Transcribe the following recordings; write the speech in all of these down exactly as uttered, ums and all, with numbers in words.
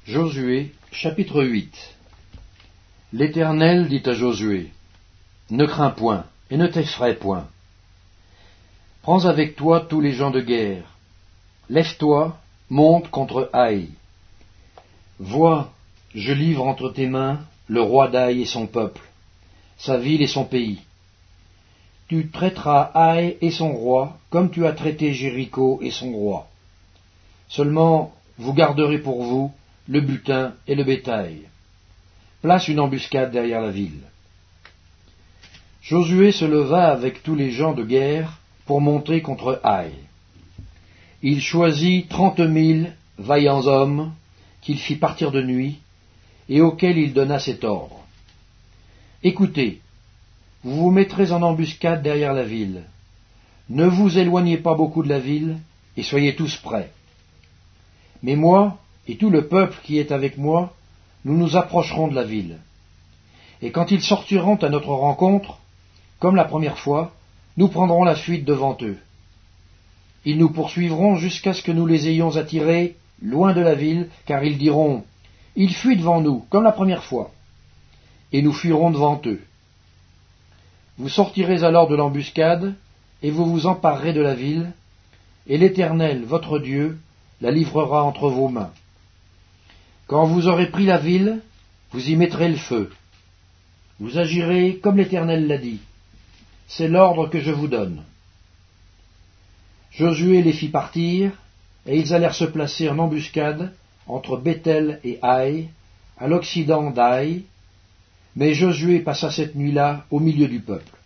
Josué, chapitre huit. L'Éternel dit à Josué, « Ne crains point, et ne t'effraie point. Prends avec toi tous les gens de guerre. Lève-toi, monte contre Haï. Vois, je livre entre tes mains le roi d'Haï et son peuple, sa ville et son pays. Tu traiteras Haï et son roi comme tu as traité Jéricho et son roi. Seulement, vous garderez pour vous le butin et le bétail. Place une embuscade derrière la ville. » Josué se leva avec tous les gens de guerre pour monter contre Haï. Il choisit trente mille vaillants hommes qu'il fit partir de nuit et auxquels il donna cet ordre. « Écoutez, vous vous mettrez en embuscade derrière la ville. Ne vous éloignez pas beaucoup de la ville et soyez tous prêts. Mais moi et tout le peuple qui est avec moi, nous nous approcherons de la ville. Et quand ils sortiront à notre rencontre, comme la première fois, nous prendrons la fuite devant eux. Ils nous poursuivront jusqu'à ce que nous les ayons attirés loin de la ville, car ils diront « Ils fuient devant nous, comme la première fois. » Et nous fuirons devant eux. Vous sortirez alors de l'embuscade, et vous vous emparerez de la ville, et l'Éternel, votre Dieu, la livrera entre vos mains. Quand vous aurez pris la ville, vous y mettrez le feu. Vous agirez comme l'Éternel l'a dit. C'est l'ordre que je vous donne. » Josué les fit partir, et ils allèrent se placer en embuscade entre Béthel et Haï, à l'occident d'Haï, mais Josué passa cette nuit-là au milieu du peuple.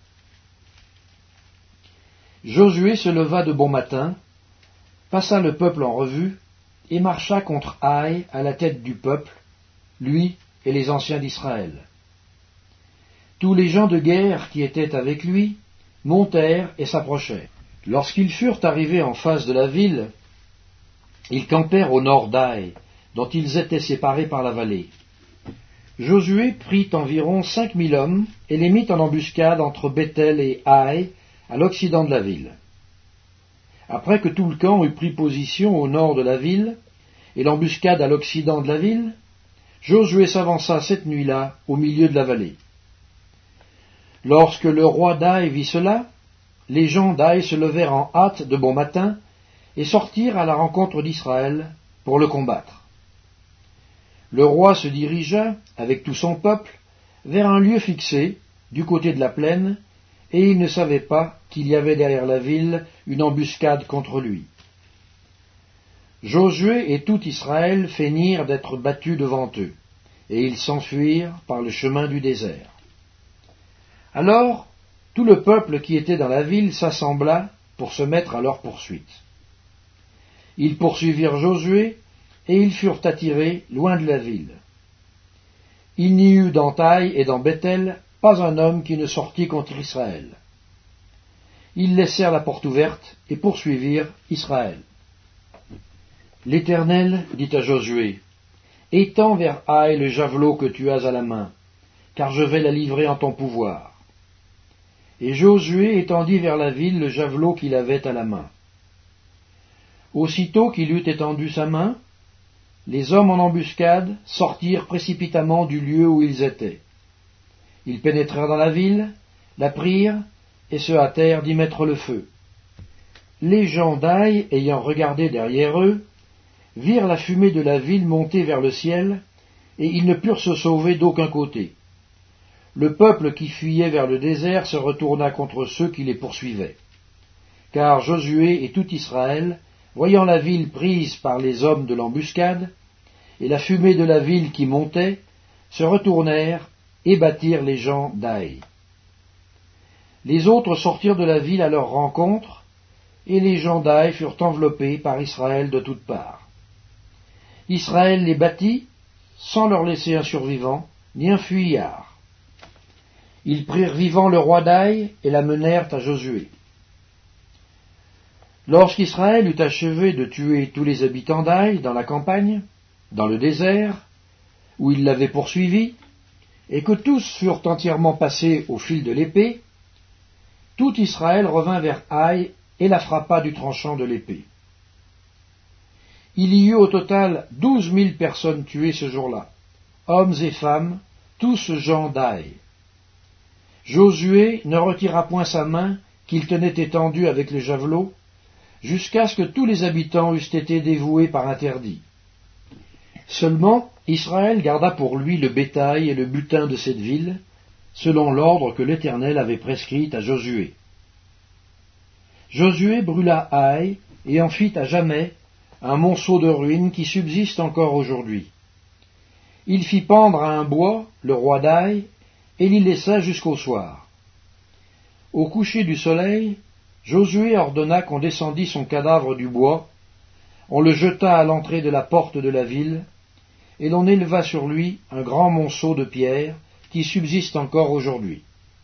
Josué se leva de bon matin, passa le peuple en revue, et marcha contre Haï à la tête du peuple, lui et les anciens d'Israël. Tous les gens de guerre qui étaient avec lui montèrent et s'approchèrent. Lorsqu'ils furent arrivés en face de la ville, ils campèrent au nord d'Haï, dont ils étaient séparés par la vallée. Josué prit environ cinq mille hommes et les mit en embuscade entre Béthel et Haï, à l'occident de la ville. Après que tout le camp eut pris position au nord de la ville, et l'embuscade à l'occident de la ville, Josué s'avança cette nuit-là au milieu de la vallée. Lorsque le roi d'Haï vit cela, les gens d'Haï se levèrent en hâte de bon matin et sortirent à la rencontre d'Israël pour le combattre. Le roi se dirigea, avec tout son peuple, vers un lieu fixé, du côté de la plaine, et il ne savait pas qu'il y avait derrière la ville une embuscade contre lui. Josué et tout Israël feignirent d'être battus devant eux, et ils s'enfuirent par le chemin du désert. Alors, tout le peuple qui était dans la ville s'assembla pour se mettre à leur poursuite. Ils poursuivirent Josué, et ils furent attirés loin de la ville. Il n'y eut dans Haï et dans Béthel pas un homme qui ne sortit contre Israël. Ils laissèrent la porte ouverte et poursuivirent Israël. L'Éternel dit à Josué, « Étends vers Haï le javelot que tu as à la main, car je vais la livrer en ton pouvoir. » Et Josué étendit vers la ville le javelot qu'il avait à la main. Aussitôt qu'il eut étendu sa main, les hommes en embuscade sortirent précipitamment du lieu où ils étaient. Ils pénétrèrent dans la ville, la prirent, et se hâtèrent d'y mettre le feu. Les gens d'Haï, ayant regardé derrière eux, virent la fumée de la ville monter vers le ciel, et ils ne purent se sauver d'aucun côté. Le peuple qui fuyait vers le désert se retourna contre ceux qui les poursuivaient. Car Josué et tout Israël, voyant la ville prise par les hommes de l'embuscade, et la fumée de la ville qui montait, se retournèrent et battirent les gens d'Haï. Les autres sortirent de la ville à leur rencontre, et les gens d'Haï furent enveloppés par Israël de toutes parts. Israël les battit, sans leur laisser un survivant, ni un fuyard. Ils prirent vivant le roi d'Haï et l'amenèrent à Josué. Lorsqu'Israël eut achevé de tuer tous les habitants d'Haï dans la campagne, dans le désert, où il l'avait poursuivi, et que tous furent entièrement passés au fil de l'épée, tout Israël revint vers Haï et la frappa du tranchant de l'épée. Il y eut au total douze mille personnes tuées ce jour-là, hommes et femmes, tous gens d'Aï. Josué ne retira point sa main qu'il tenait étendue avec le javelot, jusqu'à ce que tous les habitants eussent été dévoués par interdit. Seulement, Israël garda pour lui le bétail et le butin de cette ville, selon l'ordre que l'Éternel avait prescrit à Josué. Josué brûla Aï et en fit à jamais un monceau de ruines qui subsiste encore aujourd'hui. Il fit pendre à un bois le roi d'Aï et l'y laissa jusqu'au soir. Au coucher du soleil, Josué ordonna qu'on descendît son cadavre du bois, on le jeta à l'entrée de la porte de la ville, et l'on éleva sur lui un grand monceau de pierres qui subsiste encore aujourd'hui.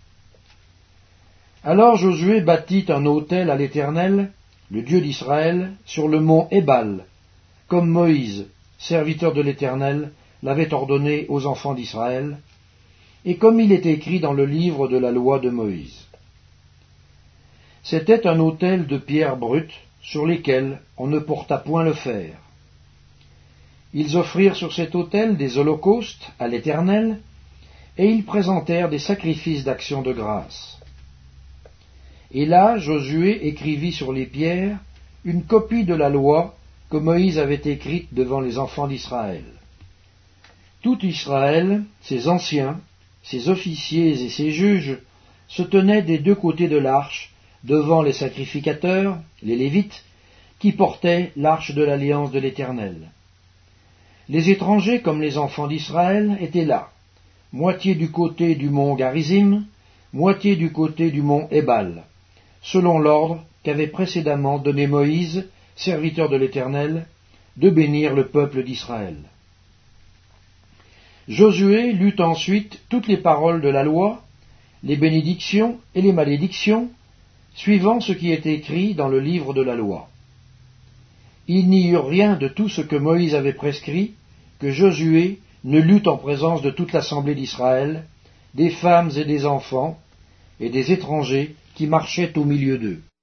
Alors Josué bâtit un autel à l'Éternel, le Dieu d'Israël, sur le mont Ébal, comme Moïse, serviteur de l'Éternel, l'avait ordonné aux enfants d'Israël, et comme il est écrit dans le livre de la loi de Moïse. C'était un autel de pierres brutes, sur lesquelles on ne porta point le fer. Ils offrirent sur cet autel des holocaustes à l'Éternel, et ils présentèrent des sacrifices d'action de grâce. Et là, Josué écrivit sur les pierres une copie de la loi que Moïse avait écrite devant les enfants d'Israël. Tout Israël, ses anciens, ses officiers et ses juges, se tenaient des deux côtés de l'arche, devant les sacrificateurs, les Lévites, qui portaient l'arche de l'alliance de l'Éternel. Les étrangers, comme les enfants d'Israël, étaient là, moitié du côté du mont Garizim, moitié du côté du mont Ébal, selon l'ordre qu'avait précédemment donné Moïse, serviteur de l'Éternel, de bénir le peuple d'Israël. Josué lut ensuite toutes les paroles de la loi, les bénédictions et les malédictions, suivant ce qui est écrit dans le livre de la loi. Il n'y eut rien de tout ce que Moïse avait prescrit que Josué ne lut en présence de toute l'assemblée d'Israël, des femmes et des enfants, et des étrangers qui marchaient au milieu d'eux.